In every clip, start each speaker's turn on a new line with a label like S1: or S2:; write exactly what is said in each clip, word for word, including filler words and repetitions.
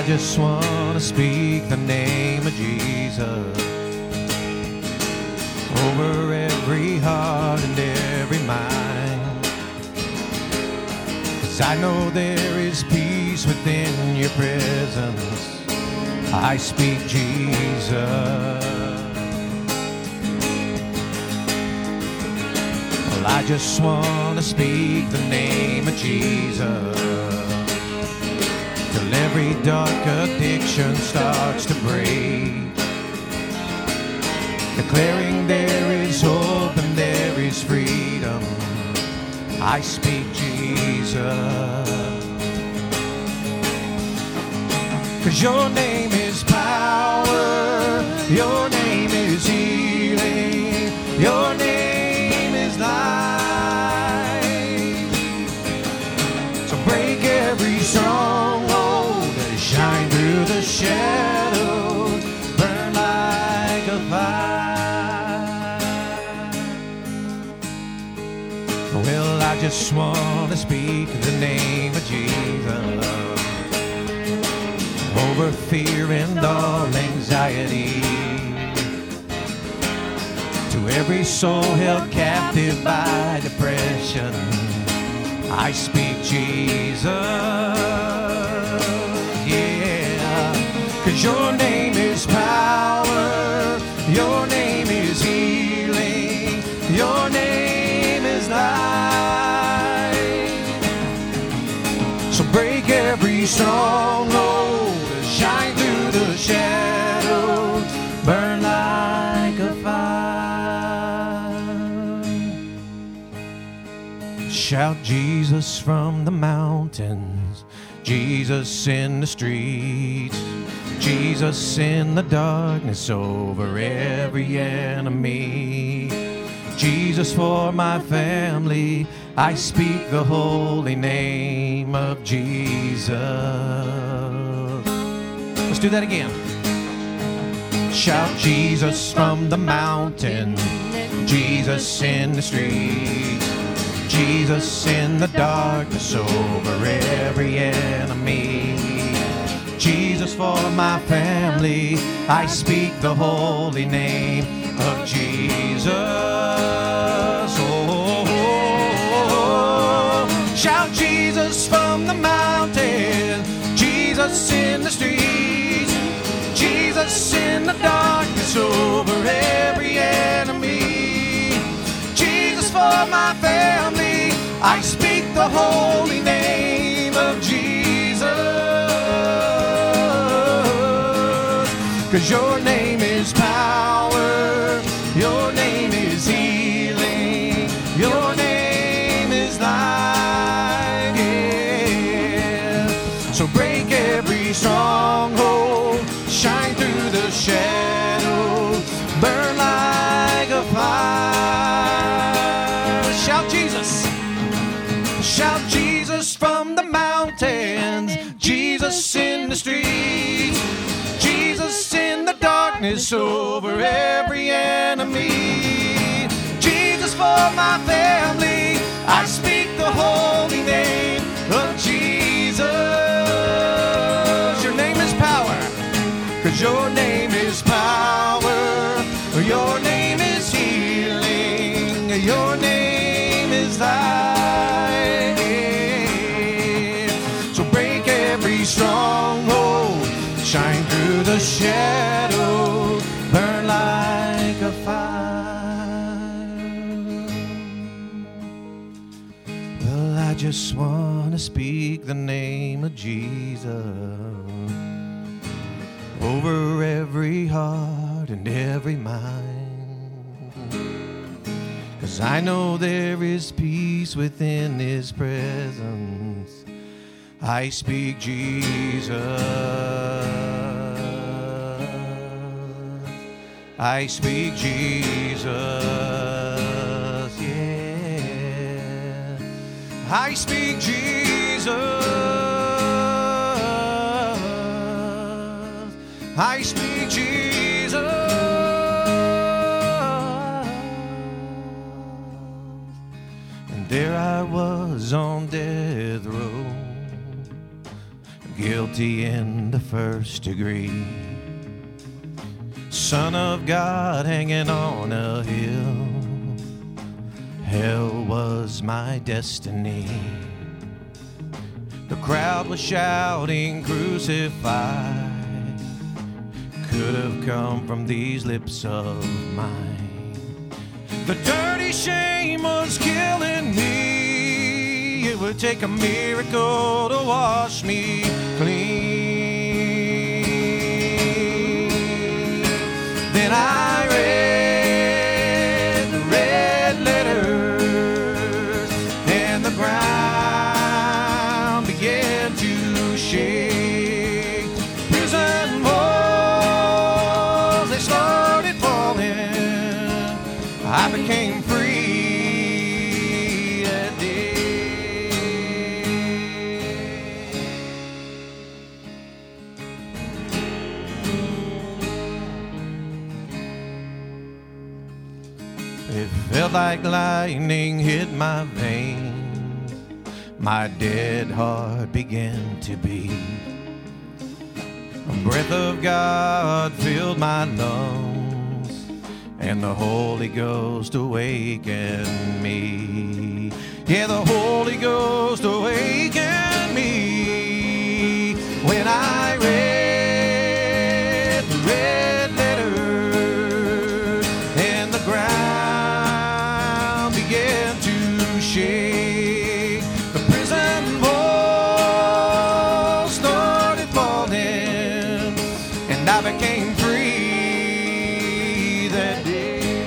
S1: just want to speak the name of Jesus over every heart and every mind. 'Cause I know there is peace within your presence. I speak Jesus. Well, I just want to speak the name of Jesus till every dark addiction starts to break, declaring there is hope and there is freedom. I speak Jesus. 'Cause your name is power, your name is healing, your name is life. So break every stronghold, shine through the shadows, burn like a fire. Well, I just want to speak the name of Jesus over fear and all anxiety, to every soul held captive by depression. I speak Jesus, yeah, 'cause your name is power, your name is healing, your name is life. So break every stronghold, shine through the shadows, burn like a fire. Shout Jesus from the mountains, Jesus in the streets, Jesus in the darkness over every enemy. Jesus for my family, I speak the holy name of Jesus. Let's do that again. Shout Jesus from the mountain, Jesus in the streets, Jesus in the darkness over every enemy. Jesus for my family, I speak the holy name of Jesus. Oh, shout Jesus from the mountain, Jesus in the streets, Jesus in the darkness over every enemy. Jesus for my family, I speak the holy name of Jesus. 'Cause your name is power, your name is healing, your name is life, yeah. So break every stronghold, shine through the shadows, burn like a fire. Shout Jesus, shout Jesus from the mountains, Jesus in the streets, Jesus in the darkness over every enemy. Jesus for my family, I speak the holy name of Jesus. Your name is power, 'cause your name is power, your name is healing, your name is life. So break every stronghold, shine through the shadows, burn like a fire. Well, I just want to speak the name of Jesus over every heart and every mind. 'Cause I know there is peace within His presence. I speak Jesus. I speak Jesus, yeah. I speak Jesus. I speak Jesus. And there I was on death row, guilty in the first degree. Son of God hanging on a hill. Hell was my destiny. The crowd was shouting, crucify. Could have come from these lips of mine. The dirty shame was killing me. It would take a miracle to wash me clean. Then I read the red letters, and the ground began to shake. Prison walls, they started falling. I became free that day. It felt like lightning hit my veins. My dead heart began to beat. A breath of God filled my lungs, and the Holy Ghost awakened me. Yeah, the Holy Ghost awakened me when I read the red letters, and the ground began to shake. The prison walls started falling, and I became free that day.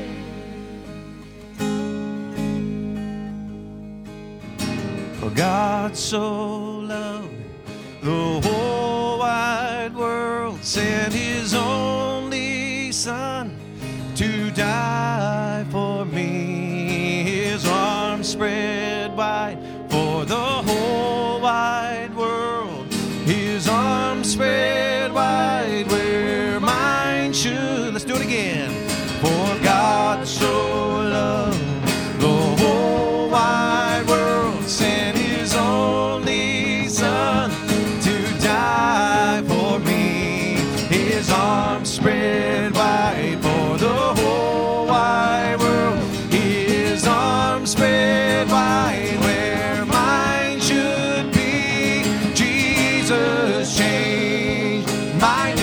S1: For God so loved the whole wide world, sent his only Son to die for me. His arms spread wide for the whole wide world. His arms spread wide where mine should. Let's do it again. For God so loved the whole wide world, sent his only Son to die for me. His arms spread wide for the whole wide world. His arms spread wide where mine should be. Jesus changed my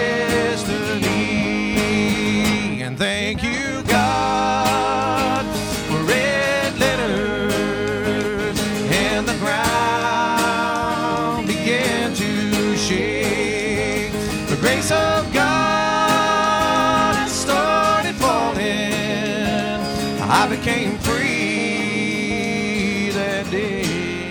S1: destiny. And thank you, God, for red letters, and the ground began to shake. The grace of God started falling. I became free that day.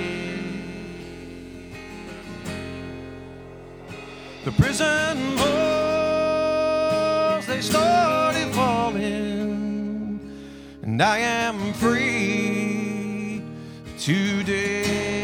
S1: The prison walls, they started falling, and I am free today.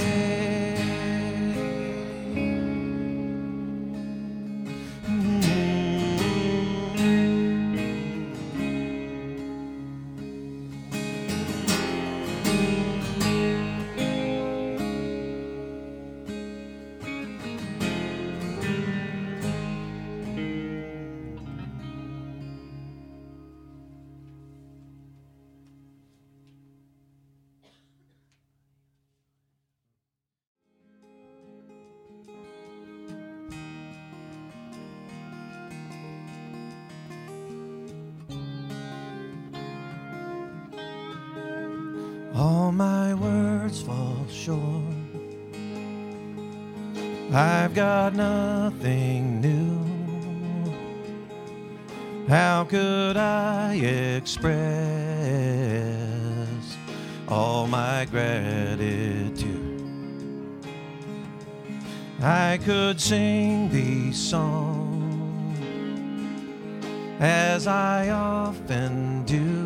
S1: All my words fall short. I've got nothing new. How could I express all my gratitude? I could sing these songs as I often do.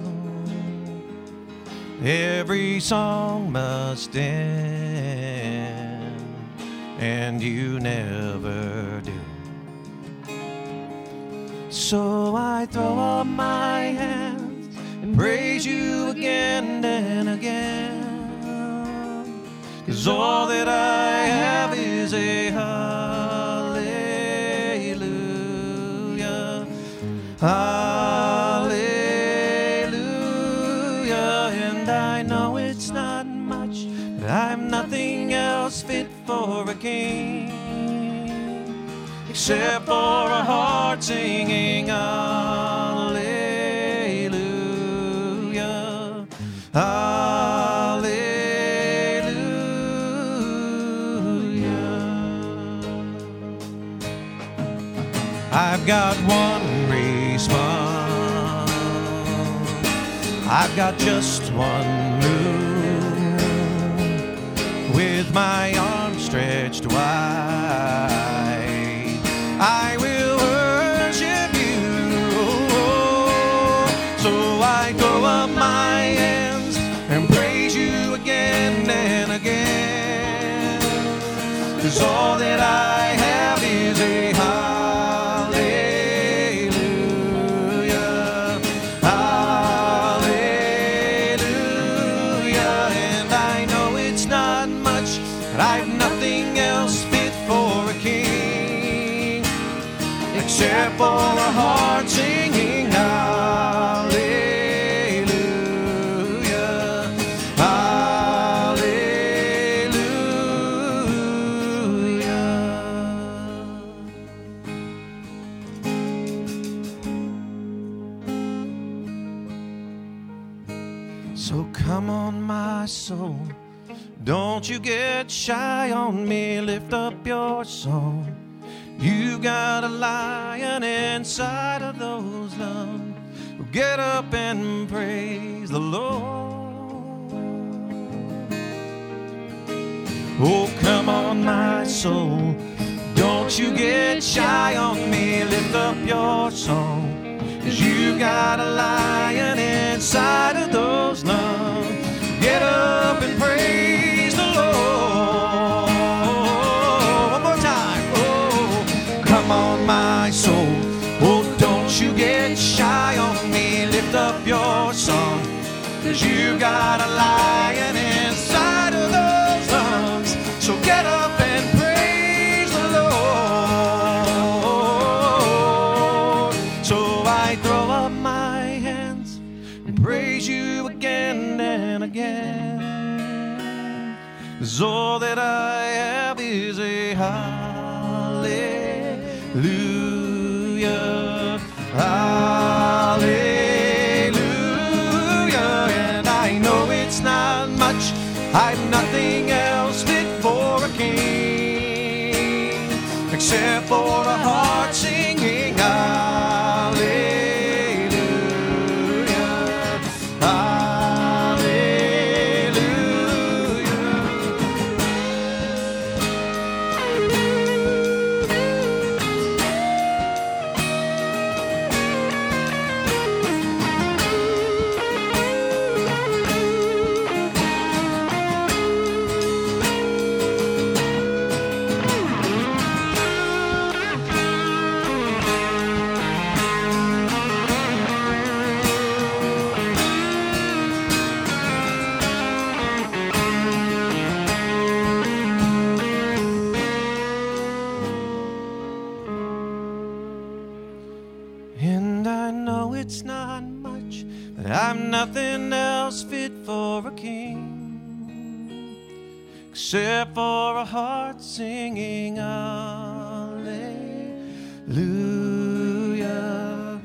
S1: Every song must end, and you never do. So I throw up my hands and praise you again and again, 'cause all that I have is is a hallelujah, hallelujah. And I know it's not much, but I'm nothing else fit for a king, except for a heart singing hallelujah, hallelujah. I've got one response, I've got just one move, with my arms stretched wide, I will worship you. So I throw up my hands and praise you again and again, 'cause all that I have is a hallelujah, hallelujah. And I know it's not much, but I've nothing else fit for a king, except for a heart singing hallelujah, hallelujah. So come on, my soul, don't you get shy on me, lift up your song. You got a lion inside of those lungs. Get up and praise the Lord. Oh, come on, my soul, don't you get shy on me, lift up your song. 'Cause you got a lion inside of those lungs. Get up and praise the Lord. One more time. Oh, come on, my soul. Oh, don't you get shy on me. Lift up your song. 'Cause you got a lion inside of those lungs. So get up and praise the Lord. So I throw up my hands and praise you again and again. 'Cause all that I have is a hallelujah, hallelujah. And I know it's not much, I've nothing else fit for a king, except for a heart singing hallelujah, hallelujah. And I know it's not much, but I'm nothing else fit for a king, except for a heart singing hallelujah,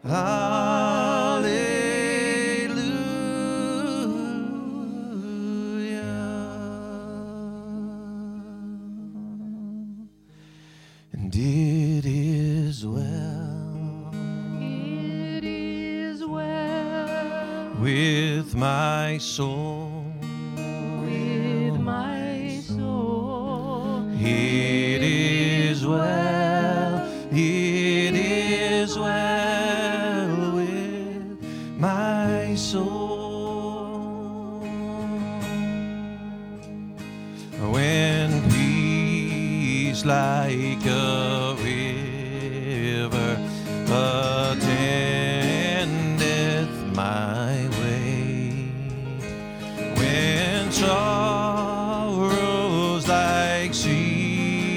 S1: hallelujah. And it is well,
S2: It is well
S1: with my soul,
S2: with my soul.
S1: it is well, it is well with my soul. When peace like a river attendeth my way, when sorrows like sea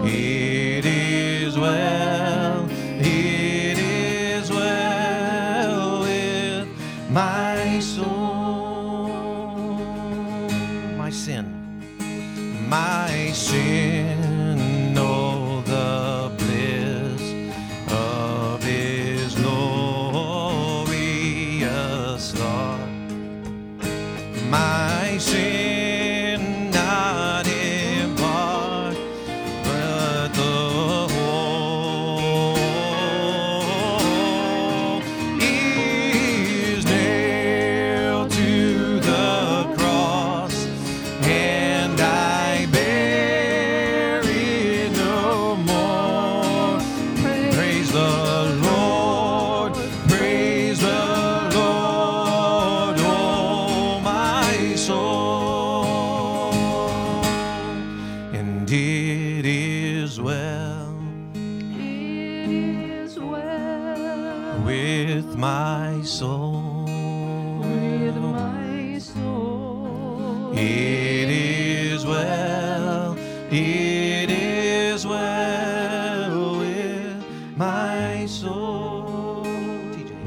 S1: It is well, it is well with my soul. My sin, my sin, know the bliss of His glorious thought. My sin not in part, but the whole is nailed to the cross, and I bear it no more. Praise the Lord, praise the Lord, oh my soul. And it is well
S2: It is well
S1: with my soul.
S2: with my soul.
S1: It is well, it is well with my soul. T J.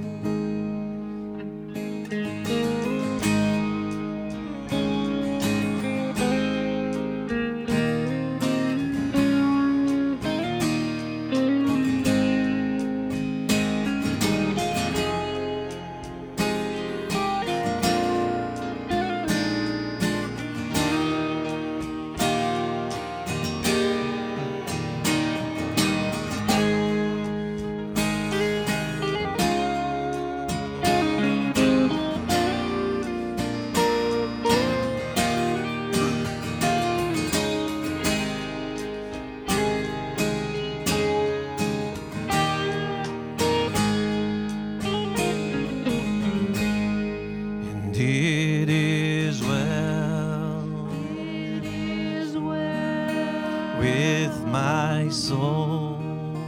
S1: And it is well
S2: It is well
S1: with my soul.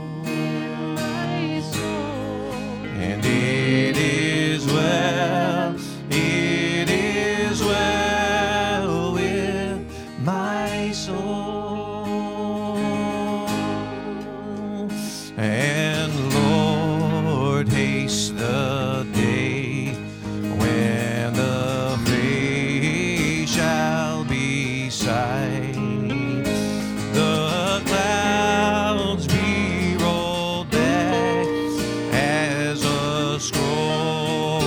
S2: my soul.
S1: And it is well, it is well with my soul. And Lord, haste the day when the face shall be sight, the clouds be rolled back as a scroll,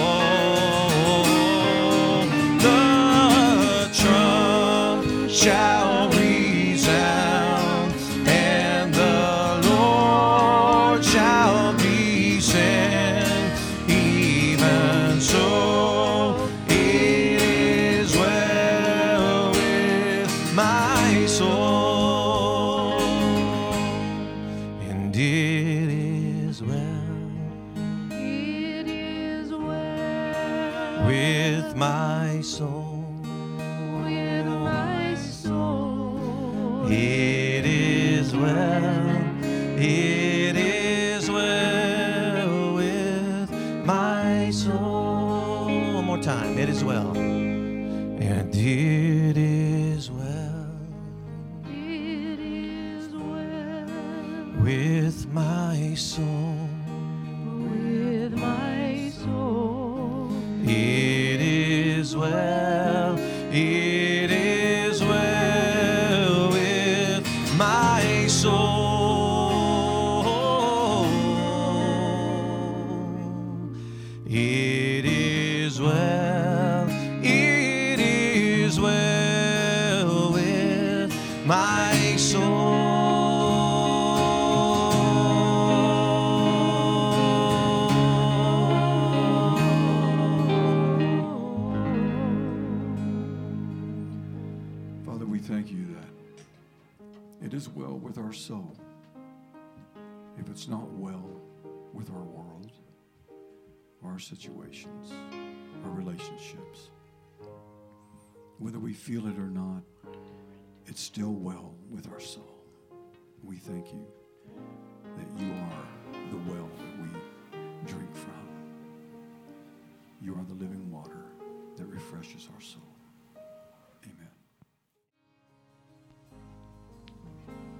S1: the trump shall resound, and the Lord shall be sent. Even so, it is well with my soul, and it is well
S2: It is well
S1: with my soul.
S2: with my soul.
S1: It is well, it is well with my soul. One more time, it is well. And it is well
S2: It is well
S1: with my soul.
S2: with my soul.
S1: It is well, it is well with my soul. It is well, it is well with my
S3: Father, we thank you that it is well with our soul. If it's not well with our world, our situations, our relationships, whether we feel it or not, it's still well with our soul. We thank you that you are the well that we drink from. You are the living water that refreshes our soul. Amen.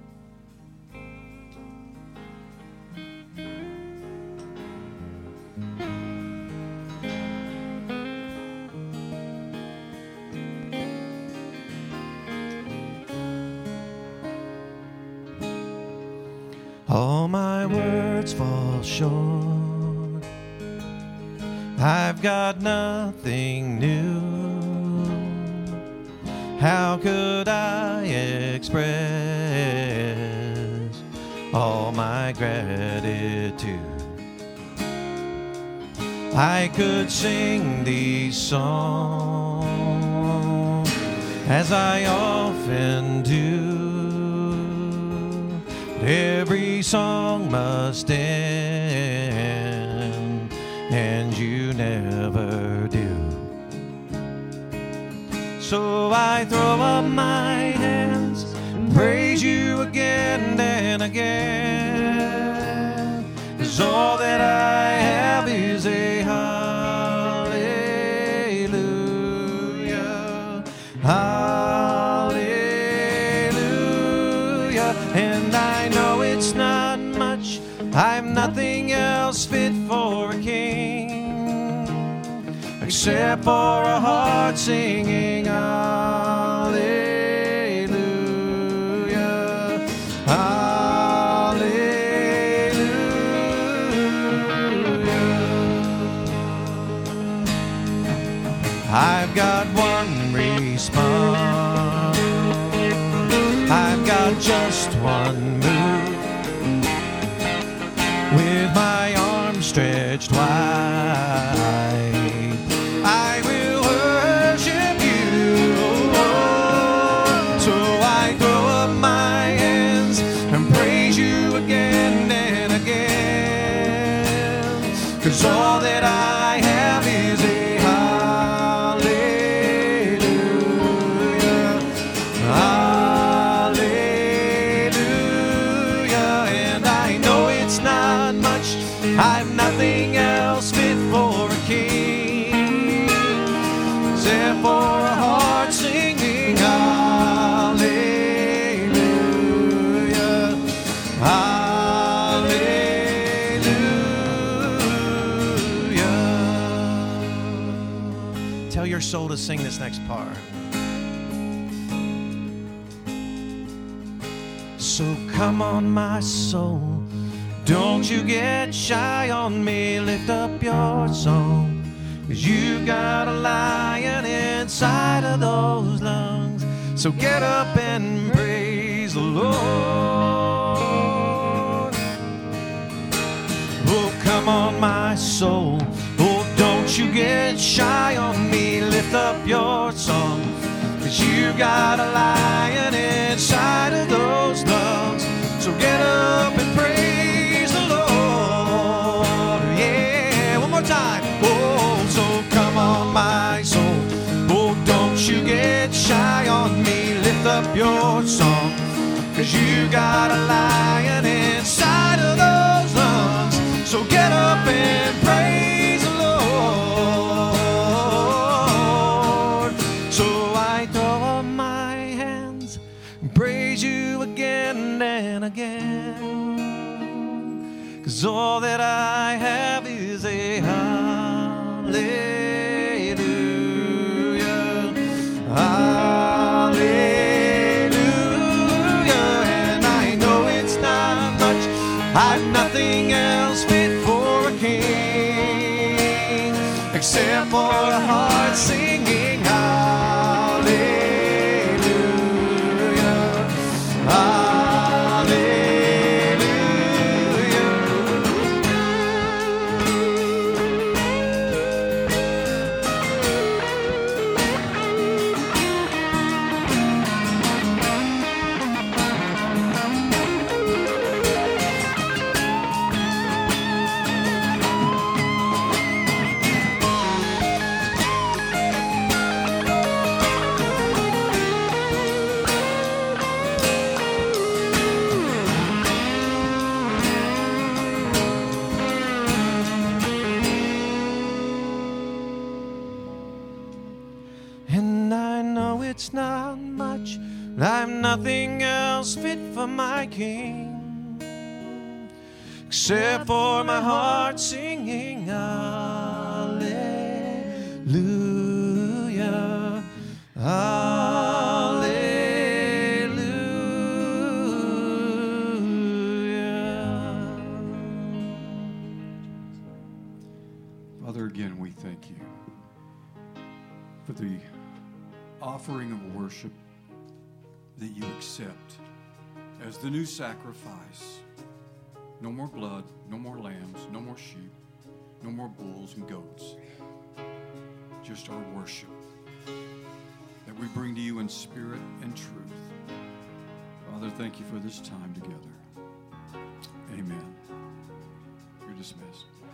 S1: words fall short. I've got nothing new. How could I express all my gratitude? I could sing these songs as I often do. Every song must end, and you never do. So I throw up my hands and praise you again and again, 'cause all that I have is a hallelujah, hallelujah. And I know it's not much, I'm nothing else fit for a king, except for a heart singing hallelujah, hallelujah. I've got one response, I've got just one move, with my arms stretched wide. I will worship you, Lord. So I throw up my hands and praise you again and again, 'cause all that I have is a hallelujah, hallelujah. And I know it's not much, I've nothing else fit for a king, except for a heart singing hallelujah, hallelujah. Tell your soul to sing this next part. So come on, my soul, don't you get shy on me, lift up your song, 'cause you got a lion inside of those lungs. So get up and praise the Lord. Oh, come on, my soul, oh, don't you get shy on me, lift up your song, 'cause you got a lion inside of those lungs. So get up and praise the Lord. Yeah, one more time. Oh, so come on, my soul, oh, don't you get shy on me, lift up your song, 'cause you got a lion inside of those lungs. So get up and praise the Lord. So I throw up my hands and praise you again and again, 'cause all that I have is a hallelujah, hallelujah. And I know it's not much, I've nothing else fit for a king, except for a heart singing hallelujah, hallelujah. And I know it's not much, I'm nothing else fit for my King, except for my heart singing hallelujah, hallelujah.
S3: for the offering of worship that you accept as the new sacrifice. No more blood, no more lambs, no more sheep, no more bulls and goats. Just our worship that we bring to you in spirit and truth. Father, thank you for this time together. Amen. You're dismissed.